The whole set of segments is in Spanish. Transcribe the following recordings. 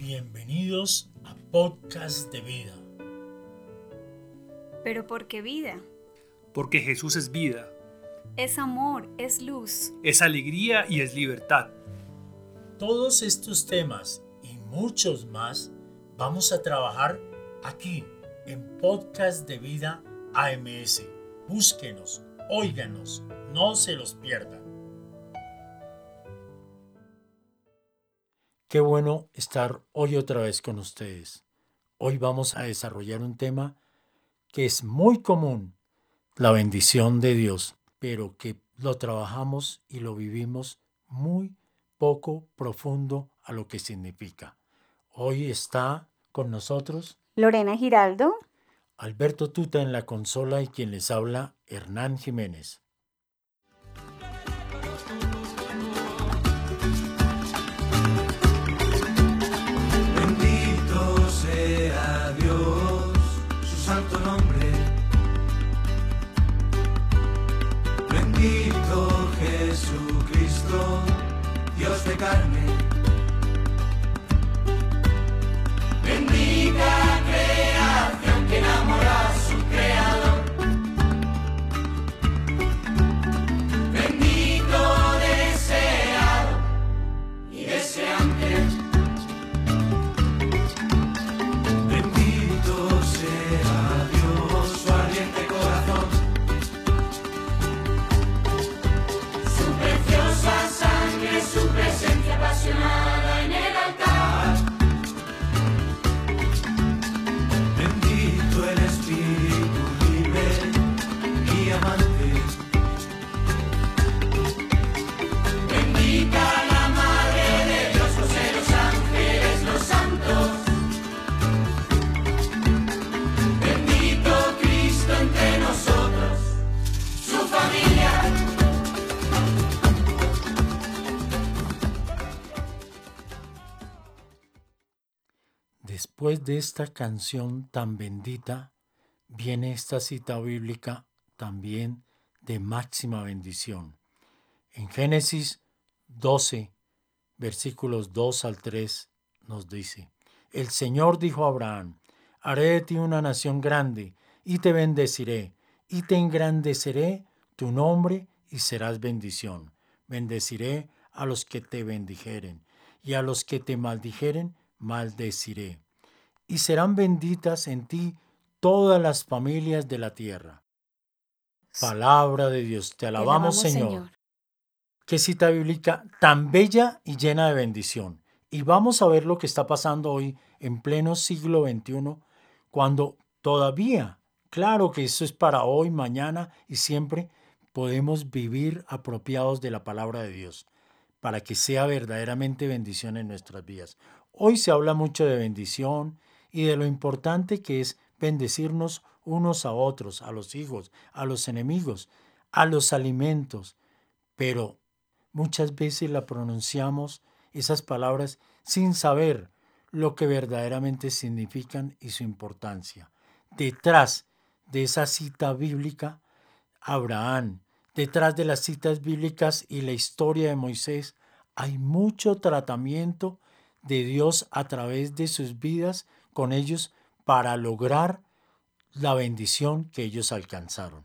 Bienvenidos a Podcast de Vida. ¿Pero por qué vida? Porque Jesús es vida, Es amor, es luz. es alegría y es libertad. Todos estos temas y muchos más vamos a trabajar aquí en Podcast de Vida AMS. Búsquenos, óiganos, no se los pierdan. Qué bueno estar hoy otra vez con ustedes. Hoy vamos a desarrollar un tema que es muy común, la bendición de Dios, pero que lo trabajamos y lo vivimos muy poco profundo a lo que significa. Hoy está con nosotros Lorena Giraldo. Alberto Tuta en la consola y quien les habla, Hernán Jiménez. Bendito sea Dios, su santo nombre. Bendito Jesucristo, Dios de carne. Bendita creación que enamora a su creador. Bendito, deseado y deseante. Bendito sea Dios, su ardiente corazón. Su preciosa sangre, su presencia apasionada en el altar. Bendito el Espíritu libre y amante. Bendita la Madre de Dios, los ángeles, los santos. Bendito Cristo entre nosotros, su familia. Después de esta canción tan bendita, viene esta cita bíblica también de máxima bendición. En Génesis 12, versículos 2 al 3, nos dice: El Señor dijo a Abraham: haré de ti una nación grande, y te bendeciré, y te engrandeceré tu nombre, y serás bendición. Bendeciré a los que te bendijeren, y a los que te maldijeren, maldeciré. Y serán benditas en ti todas las familias de la tierra. Palabra de Dios, te alabamos, Señor. Qué cita bíblica tan bella y llena de bendición. Y vamos a ver lo que está pasando hoy en pleno siglo XXI, cuando todavía, claro que eso es para hoy, mañana y siempre, podemos vivir apropiados de la palabra de Dios, para que sea verdaderamente bendición en nuestras vidas. Hoy se habla mucho de bendición y de lo importante que es bendecirnos unos a otros, a los hijos, a los enemigos, a los alimentos, pero muchas veces la pronunciamos esas palabras sin saber lo que verdaderamente significan y su importancia. Detrás de esa cita bíblica, Abraham, detrás de las citas bíblicas y la historia de Moisés, hay mucho tratamiento de Dios a través de sus vidas con ellos para lograr la bendición que ellos alcanzaron.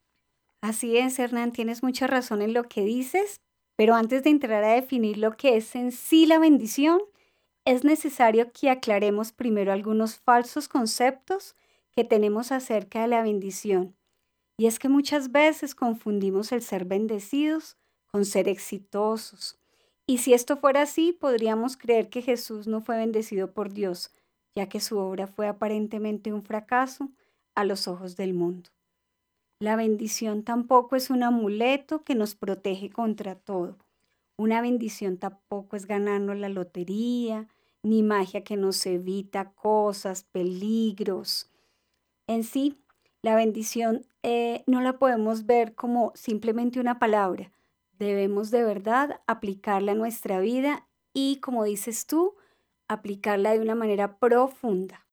Así es, Hernán, tienes mucha razón en lo que dices, pero antes de entrar a definir lo que es en sí la bendición, es necesario que aclaremos primero algunos falsos conceptos que tenemos acerca de la bendición. Y es que muchas veces confundimos el ser bendecidos con ser exitosos. Y si esto fuera así, podríamos creer que Jesús no fue bendecido por Dios, ya que su obra fue aparentemente un fracaso a los ojos del mundo. La bendición tampoco es un amuleto que nos protege contra todo. Una bendición tampoco es ganarnos la lotería, ni magia que nos evita cosas, peligros. En sí, la bendición no la podemos ver como simplemente una palabra. Debemos de verdad aplicarla a nuestra vida y, como dices tú, aplicarla de una manera profunda.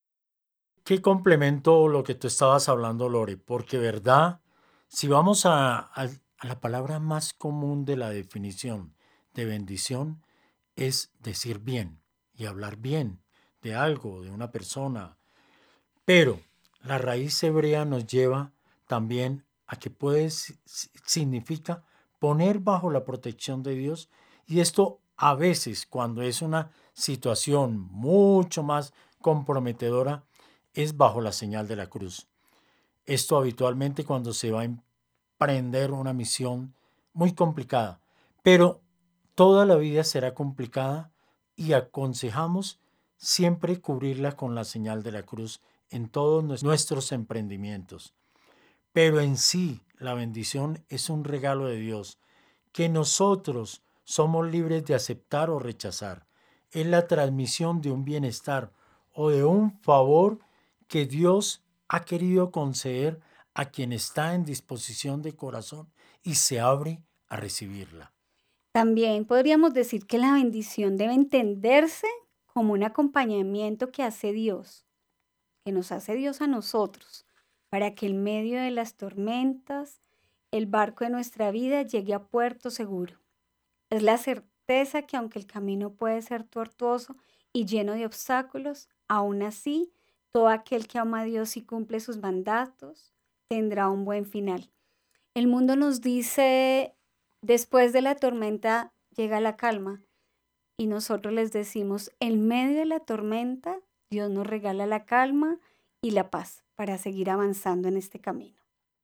¿Qué complemento lo que tú estabas hablando, Lore? Porque, ¿verdad? Si vamos a la palabra más común de la definición de bendición, es decir bien. y hablar bien de algo, de una persona. Pero la raíz hebrea nos lleva también a que significa poner bajo la protección de Dios, y esto a veces cuando es una situación mucho más comprometedora es bajo la señal de la cruz. Esto habitualmente cuando se va a emprender una misión muy complicada, pero toda la vida será complicada y aconsejamos siempre cubrirla con la señal de la cruz en todos nuestros emprendimientos. Pero en sí, la bendición es un regalo de Dios que nosotros somos libres de aceptar o rechazar. Es la transmisión de un bienestar o de un favor que Dios ha querido conceder a quien está en disposición de corazón y se abre a recibirla. También podríamos decir que la bendición debe entenderse como un acompañamiento que hace Dios, que nos hace Dios a nosotros, para que en medio de las tormentas el barco de nuestra vida llegue a puerto seguro. Es la certeza que aunque el camino puede ser tortuoso y lleno de obstáculos, aún así, todo aquel que ama a Dios y cumple sus mandatos tendrá un buen final. El mundo nos dice, después de la tormenta llega la calma, y nosotros les decimos, en medio de la tormenta, Dios nos regala la calma y la paz para seguir avanzando en este camino.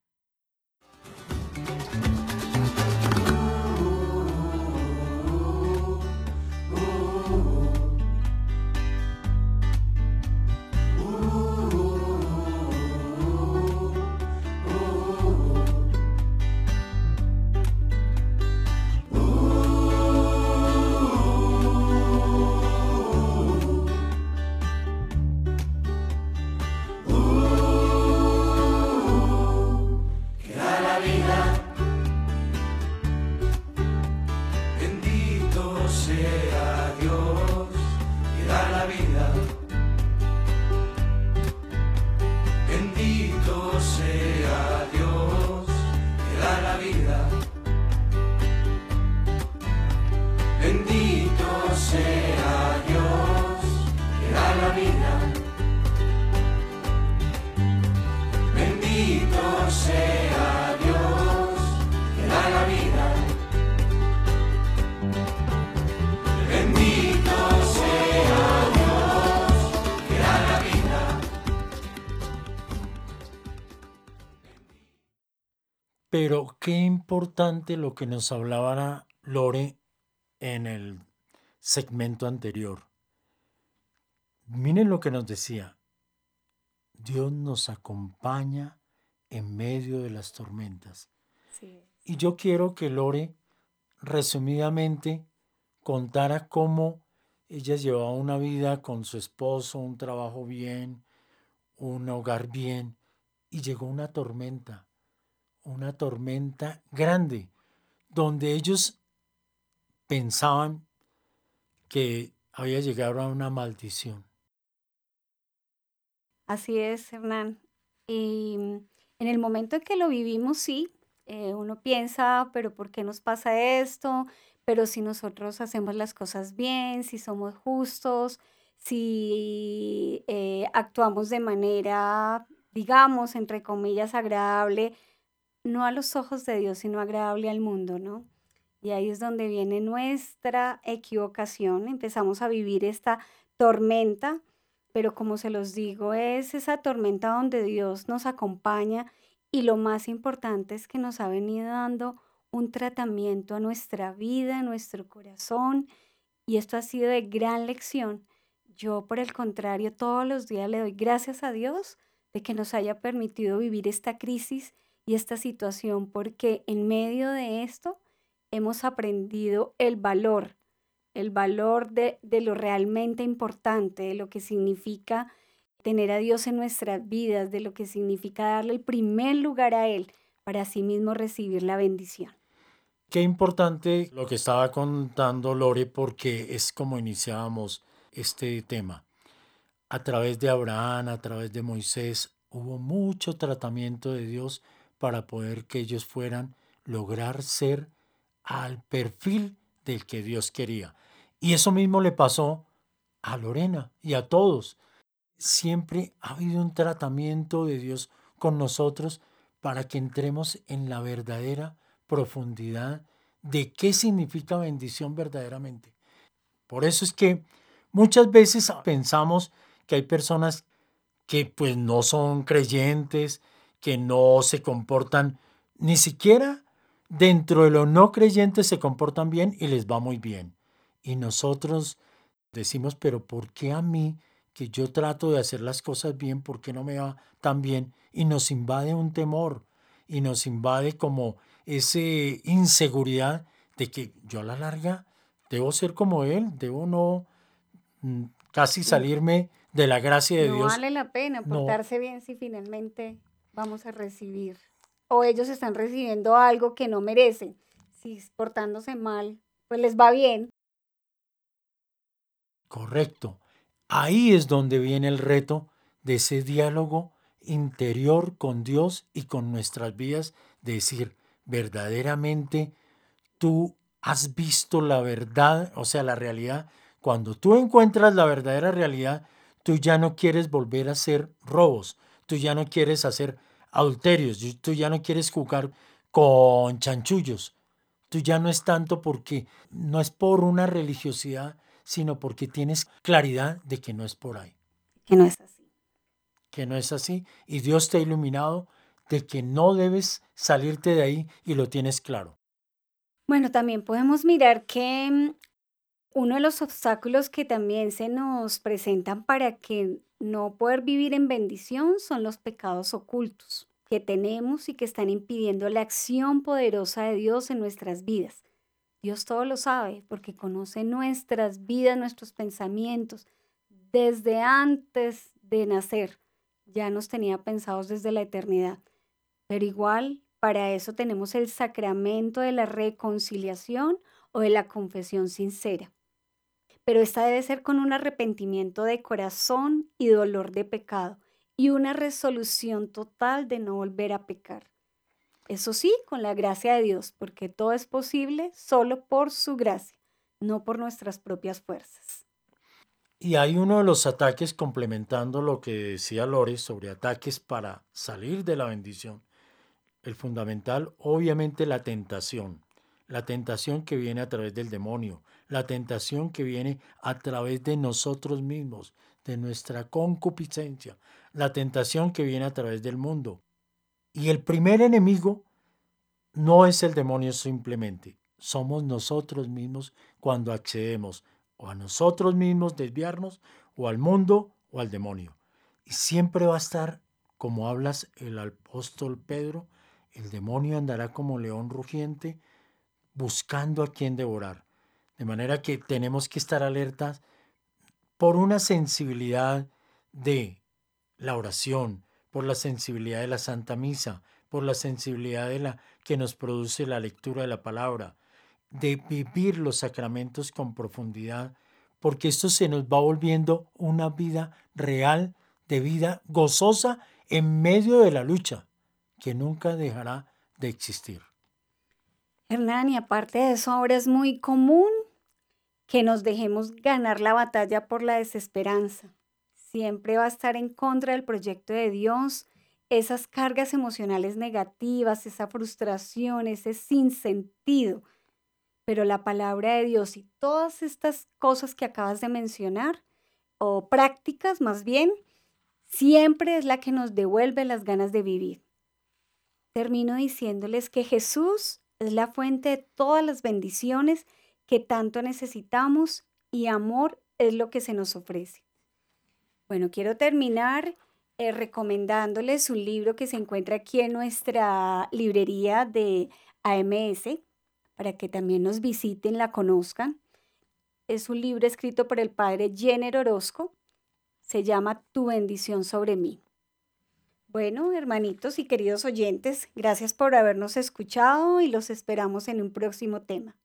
Bendito sea Dios que da la vida. Bendito sea Dios que da la vida. Bendito sea Dios que da la vida. Bendito sea Dios que da la vida. Bendito sea Dios que da la vida. Pero qué importante lo que nos hablaba Lore en el segmento anterior. Miren lo que nos decía. Dios nos acompaña en medio de las tormentas. Sí. Y yo quiero que Lore, resumidamente, contara cómo ella llevaba una vida con su esposo, un trabajo bien, un hogar bien, y llegó una tormenta grande, donde ellos pensaban que había llegado a una maldición. Así es, Hernán. Y en el momento en que lo vivimos, sí, uno piensa, pero ¿por qué nos pasa esto? Pero si nosotros hacemos las cosas bien, si somos justos, si actuamos de manera, digamos, entre comillas, agradable, no a los ojos de Dios, sino agradable al mundo, ¿no? Y ahí es donde viene nuestra equivocación. Empezamos a vivir esta tormenta, pero como se los digo, es esa tormenta donde Dios nos acompaña y lo más importante es que nos ha venido dando un tratamiento a nuestra vida, a nuestro corazón, y esto ha sido de gran lección. Yo, por el contrario, todos los días le doy gracias a Dios de que nos haya permitido vivir esta crisis y esta situación, porque en medio de esto hemos aprendido el valor de lo realmente importante, de lo que significa tener a Dios en nuestras vidas, de lo que significa darle el primer lugar a Él para así mismo recibir la bendición. Qué importante lo que estaba contando Lore, porque es como iniciábamos este tema. A través de Abraham, a través de Moisés, hubo mucho tratamiento de Dios para poder que ellos lograr ser al perfil del que Dios quería. Y eso mismo le pasó a Lorena y a todos. Siempre ha habido un tratamiento de Dios con nosotros para que entremos en la verdadera profundidad de qué significa bendición verdaderamente. Por eso es que muchas veces pensamos que hay personas que pues no son creyentes, que no se comportan, ni siquiera dentro de los no creyentes se comportan bien y les va muy bien. Y nosotros decimos, pero ¿por qué a mí, que yo trato de hacer las cosas bien, por qué no me va tan bien? Y nos invade un temor y nos invade como esa inseguridad de que yo a la larga debo ser como él, debo no casi salirme de la gracia de No Dios. vale la pena No, portarse bien si finalmente vamos a recibir. O ellos están recibiendo algo que no merecen. Si portándose mal, pues les va bien. correcto. Ahí es donde viene el reto de ese diálogo interior con Dios y con nuestras vidas, de decir, verdaderamente tú has visto la verdad, o sea, la realidad. Cuando tú encuentras la verdadera realidad, tú ya no quieres volver a hacer robos, tú ya no quieres hacer adulterios, tú ya no quieres jugar con chanchullos. Tú ya no es tanto porque no es por una religiosidad, sino porque tienes claridad de que no es por ahí, Que no es así. que no es así. Y Dios te ha iluminado de que no debes salirte de ahí y lo tienes claro. Bueno, también podemos mirar que uno de los obstáculos que también se nos presentan para que no poder vivir en bendición son los pecados ocultos que tenemos y que están impidiendo la acción poderosa de Dios en nuestras vidas. Dios todo lo sabe porque conoce nuestras vidas, nuestros pensamientos. Desde antes de nacer ya nos tenía pensados desde la eternidad. Pero igual, para eso tenemos el sacramento de la reconciliación o de la confesión sincera. Pero esta debe ser con un arrepentimiento de corazón y dolor de pecado y una resolución total de no volver a pecar. Eso sí, con la gracia de Dios, porque todo es posible solo por su gracia, no por nuestras propias fuerzas. Y hay uno de los ataques, complementando lo que decía Lore sobre ataques para salir de la bendición. El fundamental, obviamente, la tentación que viene a través del demonio, la tentación que viene a través de nosotros mismos, de nuestra concupiscencia, la tentación que viene a través del mundo. Y el primer enemigo no es el demonio simplemente, somos nosotros mismos cuando accedemos o a nosotros mismos desviarnos o al mundo o al demonio. Y siempre va a estar, como hablas el apóstol Pedro, el demonio andará como león rugiente buscando a quien devorar. De manera que tenemos que estar alertas por una sensibilidad de la oración, por la sensibilidad de la Santa Misa, por la sensibilidad de la que nos produce la lectura de la palabra, de vivir los sacramentos con profundidad, porque esto se nos va volviendo una vida real, de vida gozosa en medio de la lucha, que nunca dejará de existir. Hernán, y aparte de eso, ahora es muy común que nos dejemos ganar la batalla por la desesperanza. Siempre va a estar en contra del proyecto de Dios, esas cargas emocionales negativas, esa frustración, ese sinsentido. Pero la palabra de Dios y todas estas cosas que acabas de mencionar, o prácticas más bien, siempre es la que nos devuelve las ganas de vivir. Termino diciéndoles que Jesús es la fuente de todas las bendiciones que tanto necesitamos y amor es lo que se nos ofrece. Bueno, quiero terminar recomendándoles un libro que se encuentra aquí en nuestra librería de AMS para que también nos visiten, la conozcan. Es un libro escrito por el padre Jenner Orozco. Se llama Tu bendición sobre mí. Bueno, hermanitos y queridos oyentes, gracias por habernos escuchado y los esperamos en un próximo tema.